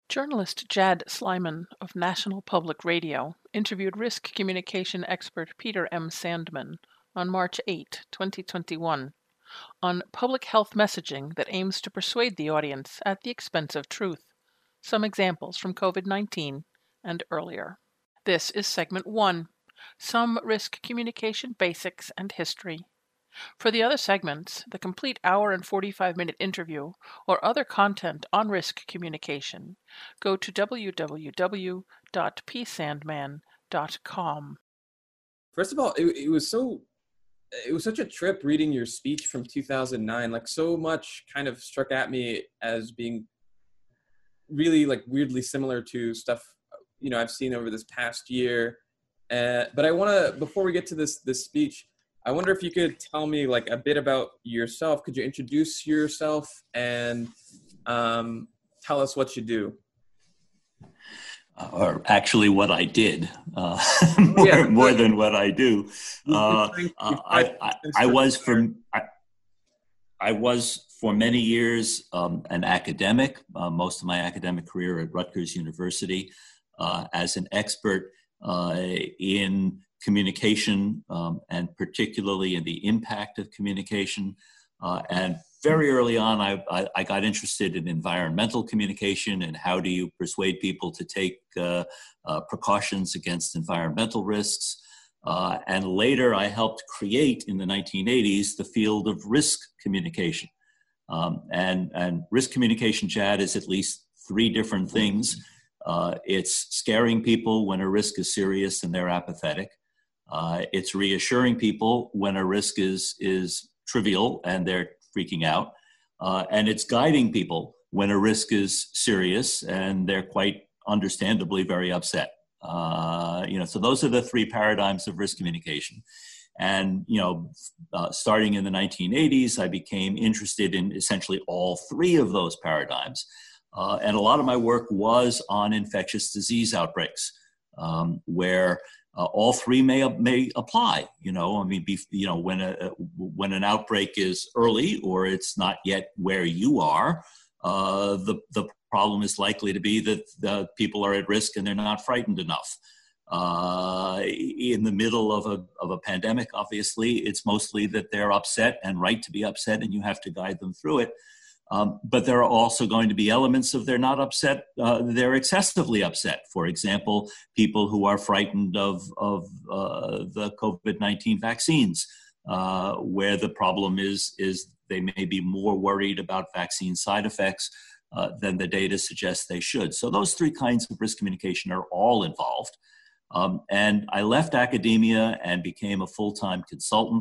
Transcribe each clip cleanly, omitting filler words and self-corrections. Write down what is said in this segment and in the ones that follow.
Journalist Jad Slyman of National Public Radio interviewed risk communication expert Peter M. Sandman on March 8, 2021, on public health messaging that aims to persuade the audience at the expense of truth. Some examples from COVID-19 and earlier. This is Segment 1, Some Risk Communication Basics and History. For the other segments, the complete hour and 45-minute interview, or other content on risk communication, go to www.psandman.com. First of all, it was such a trip reading your speech from 2009. Like, so much kind of struck at me as being really like weirdly similar to stuff I've seen over this past year. But I want to, before we get to this speech, I wonder if you could tell me like a bit about yourself. Could you introduce yourself and tell us what you do? Or actually what I did, more than what I do. I was for many years an academic, most of my academic career at Rutgers University, as an expert in communication, and particularly in the impact of communication. And very early on, I got interested in environmental communication and how do you persuade people to take precautions against environmental risks. And later, I helped create in the 1980s the field of risk communication. And risk communication, Chad, is at least three different things. It's scaring people when a risk is serious and they're apathetic. It's reassuring people when a risk is trivial and they're freaking out. And it's guiding people when a risk is serious and they're quite understandably very upset. So those are the three paradigms of risk communication. And, starting in the 1980s, I became interested in essentially all three of those paradigms. And a lot of my work was on infectious disease outbreaks, where all three may apply. When an outbreak is early or it's not yet where you are, the problem is likely to be that the people are at risk and they're not frightened enough. In the middle of a pandemic, obviously, it's mostly that they're upset and right to be upset, and you have to guide them through it. But there are also going to be elements of they're not upset, they're excessively upset. For example, people who are frightened of the COVID-19 vaccines, where the problem is they may be more worried about vaccine side effects than the data suggests they should. So those three kinds of risk communication are all involved. And I left academia and became a full-time consultant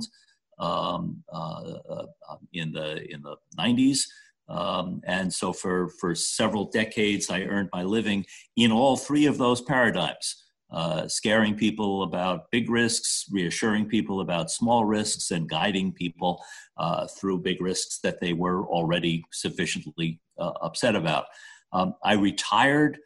in the 90s. And so for several decades, I earned my living in all three of those paradigms, scaring people about big risks, reassuring people about small risks, and guiding people through big risks that they were already sufficiently upset about. I retired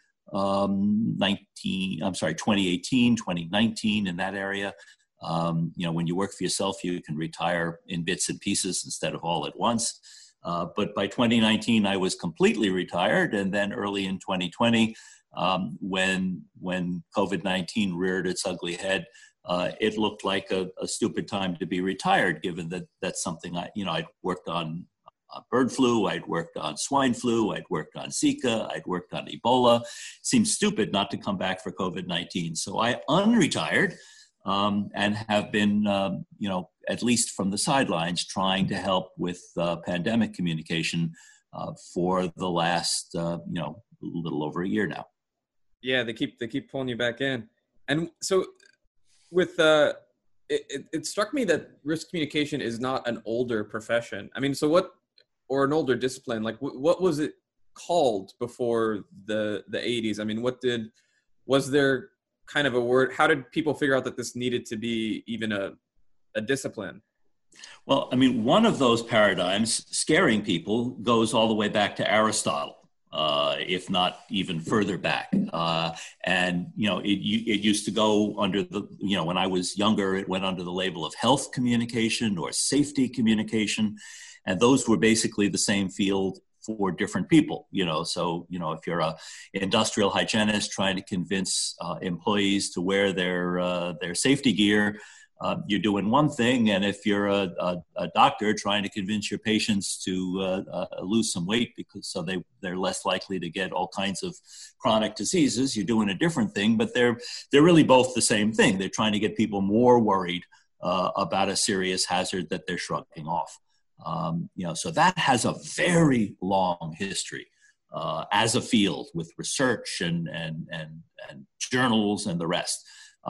2018, 2019, in that area. When you work for yourself, you can retire in bits and pieces instead of all at once. But by 2019, I was completely retired. And then early in 2020, when COVID-19 reared its ugly head, it looked like a stupid time to be retired, given that that's something I'd worked on bird flu, I'd worked on swine flu, I'd worked on Zika, I'd worked on Ebola. It seemed stupid not to come back for COVID-19. So I unretired and have been, at least from the sidelines, trying to help with pandemic communication for the last, little over a year now. Yeah, they keep pulling you back in. And so with it struck me that risk communication is not an older profession. I mean, or an older discipline, like what was it called before the 80s? I mean, was there kind of a word? How did people figure out that this needed to be even a discipline? Well, I mean, one of those paradigms, scaring people, goes all the way back to Aristotle, if not even further back. And, it used to go under when I was younger, it went under the label of health communication or safety communication. And those were basically the same field for different people, so, if you're a industrial hygienist trying to convince employees to wear their safety gear, you're doing one thing. And if you're a doctor trying to convince your patients to lose some weight so they're less likely to get all kinds of chronic diseases, you're doing a different thing, but they're really both the same thing. They're trying to get people more worried about a serious hazard that they're shrugging off. So that has a very long history as a field with research and journals and the rest.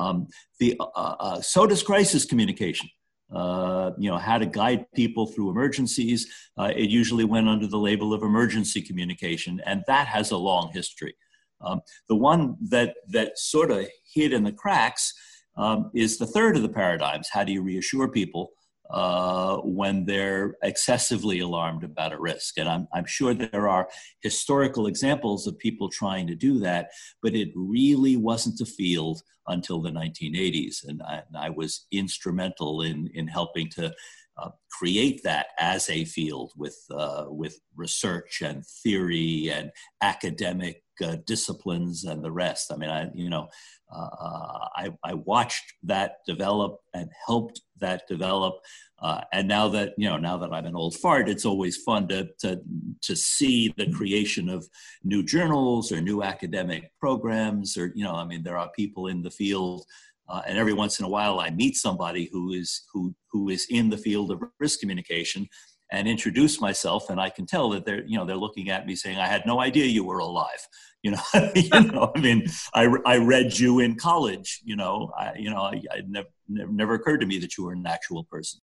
So does crisis communication. How to guide people through emergencies. It usually went under the label of emergency communication, and that has a long history. The one that sort of hid in the cracks is the third of the paradigms. How do you reassure people when they're excessively alarmed about a risk? And I'm sure there are historical examples of people trying to do that, but it really wasn't a field until the 1980s. And I was instrumental in helping to create that as a field with research and theory and academic disciplines and the rest. I mean, I watched that develop and helped that develop. And now that I'm an old fart, it's always fun to see the creation of new journals or new academic programs, or, there are people in the field. And every once in a while I meet somebody who is in the field of risk communication and introduce myself, and I can tell that they're looking at me saying, I had no idea you were alive. I read you in college, it never occurred to me that you were an actual person.